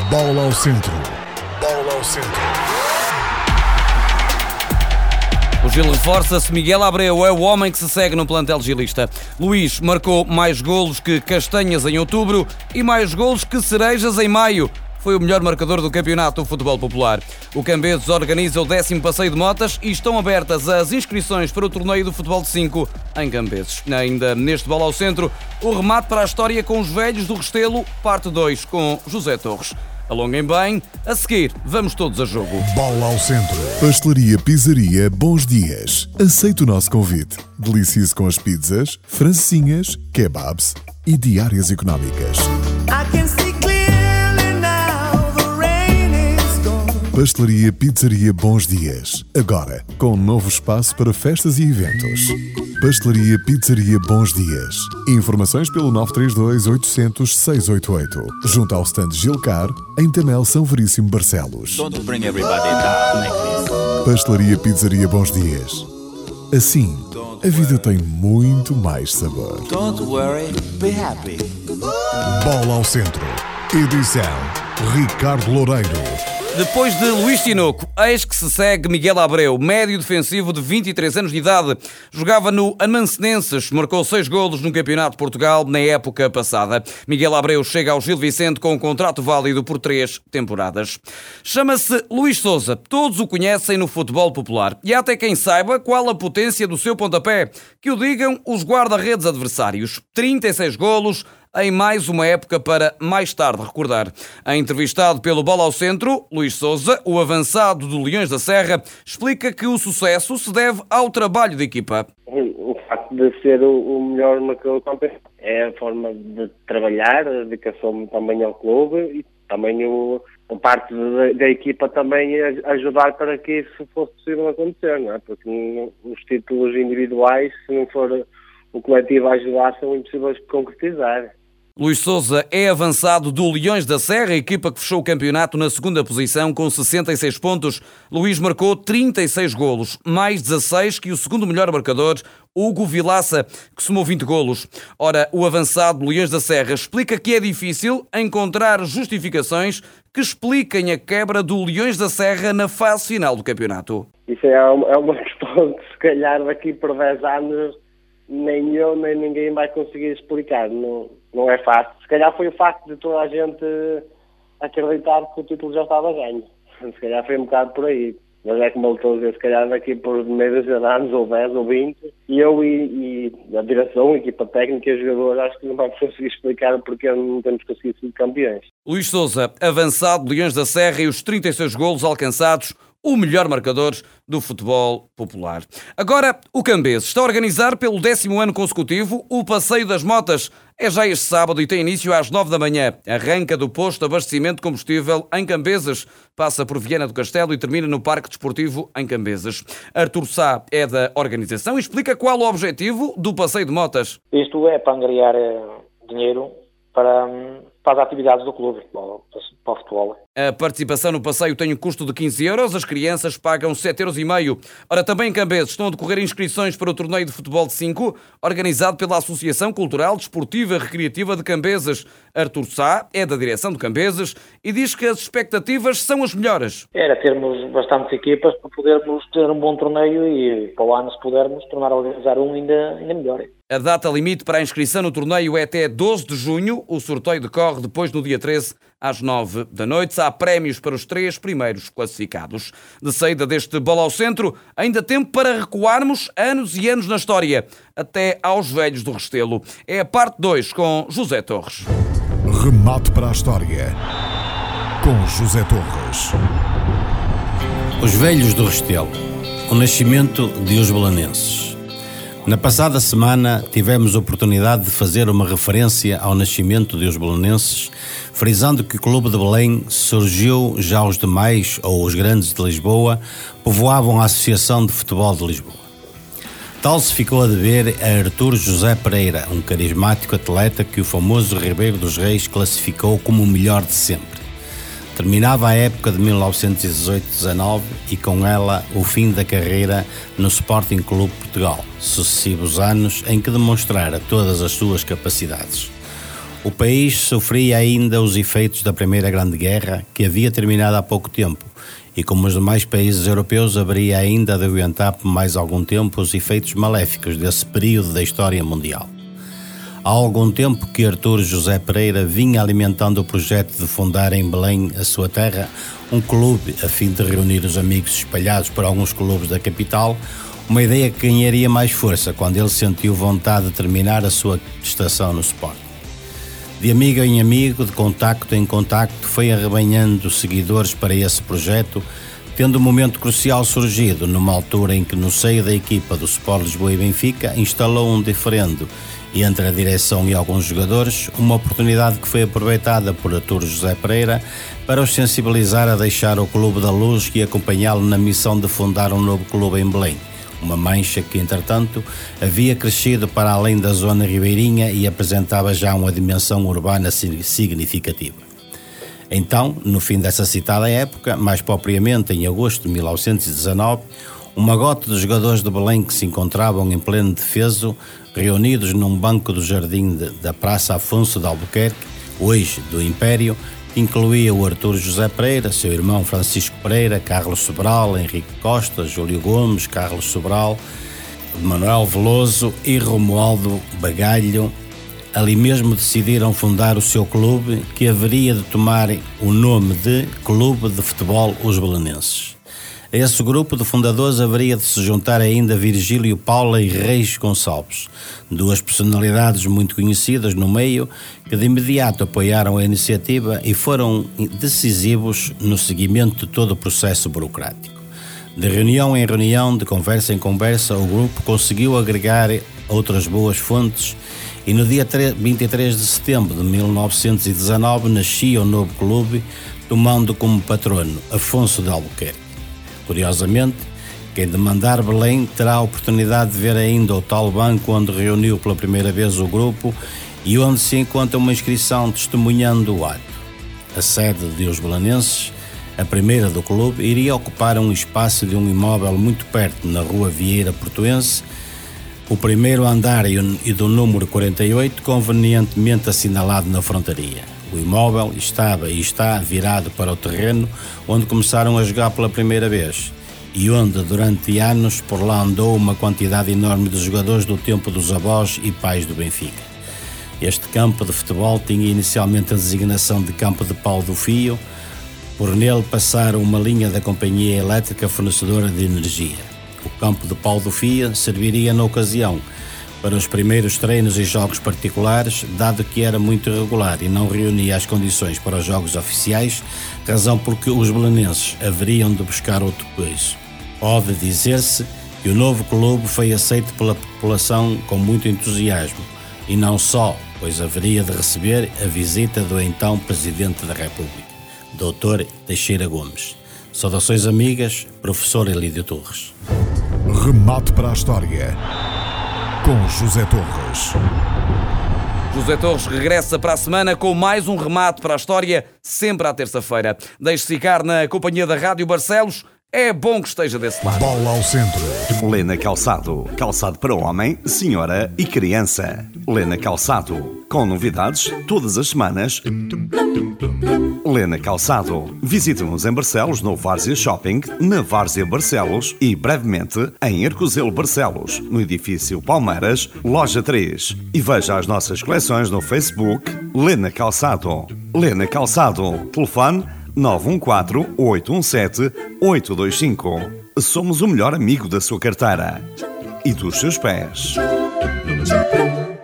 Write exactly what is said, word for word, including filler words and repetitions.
Bola ao centro. Bola ao centro. O Gil reforça-se. Miguel Abreu é o homem que se segue no plantel gilista. Luís marcou mais golos que Castanhas em outubro e mais golos que Cerejas em maio. Foi o melhor marcador do campeonato do futebol popular. O Cambeses organiza o décimo passeio de motas e estão abertas as inscrições para o torneio do futebol de cinco em Cambeses. Ainda neste Bola ao Centro, o remate para a história com os velhos do Restelo, parte dois, com José Torres. Alonguem bem, a seguir vamos todos a jogo. Bola ao centro. Pastelaria Pizzaria Bons Dias. Aceite o nosso convite. Delicie-se com as pizzas, francesinhas, kebabs e diárias económicas. Pastelaria Pizzaria Bons Dias. Agora, com um novo espaço para festas e eventos. Pastelaria Pizzaria Bons Dias. Informações pelo nove três dois, oitocentos, seiscentos e oitenta e oito. Junto ao stand Gilcar, em Tamel São Veríssimo, Barcelos. Don't bring everybody down like this. Pastelaria Pizzaria Bons Dias. Assim, a vida tem muito mais sabor. Don't worry, be happy. Bola ao centro. Edição Ricardo Loureiro. Depois de Luís Tinoco, eis que se segue Miguel Abreu, médio defensivo de vinte e três anos de idade. Jogava no Amancenenses, marcou seis golos no Campeonato de Portugal na época passada. Miguel Abreu chega ao Gil Vicente com um contrato válido por três temporadas. Chama-se Luís Sousa, todos o conhecem no futebol popular. E há até quem saiba qual a potência do seu pontapé. Que o digam os guarda-redes adversários. trinta e seis golos em mais uma época para mais tarde recordar. Entrevistado pelo Bola ao Centro, Luís Sousa, o avançado do Leões da Serra, explica que o sucesso se deve ao trabalho de equipa. O facto de ser o melhor marcador do campeonato é a forma de trabalhar, a dedicação também ao clube e também o, a parte da, da equipa também ajudar para que isso fosse possível acontecer, não é? Porque os títulos individuais, se não for o coletivo a ajudar, são impossíveis de concretizar. Luís Sousa é avançado do Leões da Serra, a equipa que fechou o campeonato na segunda posição com sessenta e seis pontos. Luís marcou trinta e seis golos, mais dezasseis que o segundo melhor marcador, Hugo Vilaça, que somou vinte golos. Ora, o avançado do Leões da Serra explica que é difícil encontrar justificações que expliquem a quebra do Leões da Serra na fase final do campeonato. Isso é uma questão que, se calhar, daqui por dez anos nem eu nem ninguém vai conseguir explicar. Não, não é fácil. Se calhar foi o facto de toda a gente acreditar que o título já estava ganho. Se calhar foi um bocado por aí. Mas é como eu estou a dizer, se calhar daqui por meio de anos, ou dez, ou vinte, e eu e, e a direção, a equipa técnica e os jogadores, acho que não vamos conseguir explicar porque não temos conseguido ser campeões. Luís Sousa, avançado de Leões da Serra, e os trinta e seis golos alcançados, o melhor marcador do futebol popular. Agora, o Cambeses está a organizar pelo décimo ano consecutivo o Passeio das Motas. É já este sábado e tem início às nove da manhã. Arranca do posto de abastecimento de combustível em Cambeses, passa por Viana do Castelo e termina no Parque Desportivo em Cambeses. Artur Sá é da organização e explica qual o objetivo do Passeio de Motas. Isto é para angariar dinheiro para, para as atividades do clube, para o futebol. A participação no passeio tem um custo de quinze euros, as crianças pagam sete euros e meio. Ora, também em Cambeses estão a decorrer inscrições para o torneio de futebol de cinco, organizado pela Associação Cultural, Desportiva e Recreativa de Cambeses. Artur Sá é da direção de Cambeses e diz que as expectativas são as melhores. Era termos bastantes equipas para podermos ter um bom torneio e para o ano, se pudermos, tornar a organizar um ainda, ainda melhor. A data limite para a inscrição no torneio é até doze de junho. O sorteio decorre depois no dia treze, às nove da noite. Há prémios para os três primeiros classificados. De saída deste Bola ao Centro, ainda tempo para recuarmos anos e anos na história, até aos velhos do Restelo. É a parte dois com José Torres. Remate para a história com José Torres. Os velhos do Restelo. O nascimento de Os Belenenses. Na passada semana tivemos a oportunidade de fazer uma referência ao nascimento de Os Belenenses, frisando que o Clube de Belém surgiu já os demais, ou os grandes de Lisboa, povoavam a Associação de Futebol de Lisboa. Tal se ficou a dever a Artur José Pereira, um carismático atleta que o famoso Ribeiro dos Reis classificou como o melhor de sempre. Terminava a época de mil novecentos e dezoito dezanove e com ela o fim da carreira no Sporting Clube Portugal, sucessivos anos em que demonstrara todas as suas capacidades. O país sofria ainda os efeitos da Primeira Grande Guerra, que havia terminado há pouco tempo, e como os demais países europeus, haveria ainda de aguentar por mais algum tempo os efeitos maléficos desse período da história mundial. Há algum tempo que Artur José Pereira vinha alimentando o projeto de fundar em Belém, a sua terra, um clube a fim de reunir os amigos espalhados por alguns clubes da capital, uma ideia que ganharia mais força quando ele sentiu vontade de terminar a sua estação no Sporting. De amigo em amigo, de contacto em contacto, foi arrebanhando seguidores para esse projeto, tendo um momento crucial surgido numa altura em que no seio da equipa do Sport Lisboa e Benfica instalou um diferendo entre a direção e alguns jogadores, uma oportunidade que foi aproveitada por Artur José Pereira para os sensibilizar a deixar o Clube da Luz e acompanhá-lo na missão de fundar um novo clube em Belém, uma mancha que, entretanto, havia crescido para além da zona ribeirinha e apresentava já uma dimensão urbana significativa. Então, no fim dessa citada época, mais propriamente em agosto de mil novecentos e dezanove, uma gota de jogadores de Belém que se encontravam em pleno defeso, reunidos num banco do jardim de, da Praça Afonso de Albuquerque, hoje do Império, que incluía o Artur José Pereira, seu irmão Francisco Pereira, Carlos Sobral, Henrique Costa, Júlio Gomes, Carlos Sobral, Manuel Veloso e Romualdo Bagalho. Ali mesmo decidiram fundar o seu clube, que haveria de tomar o nome de Clube de Futebol Os Belenenses. A esse grupo de fundadores haveria de se juntar ainda Virgílio Paula e Reis Gonçalves, duas personalidades muito conhecidas no meio, que de imediato apoiaram a iniciativa e foram decisivos no seguimento de todo o processo burocrático. De reunião em reunião, de conversa em conversa, o grupo conseguiu agregar outras boas fontes e no dia vinte e três de setembro de mil novecentos e dezanove nascia o novo clube, tomando como patrono Afonso de Albuquerque. Curiosamente, quem demandar Belém terá a oportunidade de ver ainda o tal banco onde reuniu pela primeira vez o grupo e onde se encontra uma inscrição testemunhando o ato. A sede de Os Belenenses, a primeira do clube, iria ocupar um espaço de um imóvel muito perto, na rua Vieira Portuense, o primeiro andar e do número quarenta e oito, convenientemente assinalado na frontaria. O imóvel estava e está virado para o terreno onde começaram a jogar pela primeira vez e onde, durante anos, por lá andou uma quantidade enorme de jogadores do tempo dos avós e pais do Benfica. Este campo de futebol tinha inicialmente a designação de Campo de Pau do Fio, por nele passar uma linha da companhia elétrica fornecedora de energia. O Campo de Pau do Fio serviria na ocasião para os primeiros treinos e jogos particulares, dado que era muito irregular e não reunia as condições para os jogos oficiais, razão por que os belenenses haveriam de buscar outro peso. Pode dizer-se que o novo clube foi aceito pela população com muito entusiasmo, e não só, pois haveria de receber a visita do então Presidente da República, doutor Teixeira Gomes. Saudações amigas, professor Elídio Torres. Remate para a história, com José Torres. José Torres regressa para a semana com mais um remate para a história, sempre à terça-feira. Deixe-se ficar na companhia da Rádio Barcelos. É bom que esteja desse lado. Bola ao centro. Lena Calçado. Calçado para homem, senhora e criança. Lena Calçado. Com novidades todas as semanas. Lena Calçado. Visite-nos em Barcelos, no Várzea Shopping, na Várzea Barcelos e, brevemente, em Arcozelo Barcelos, no edifício Palmeiras, loja três. E veja as nossas coleções no Facebook. Lena Calçado. Lena Calçado. Telefone nove um quatro, oito um sete, oito dois cinco. Somos o melhor amigo da sua carteira e dos seus pés.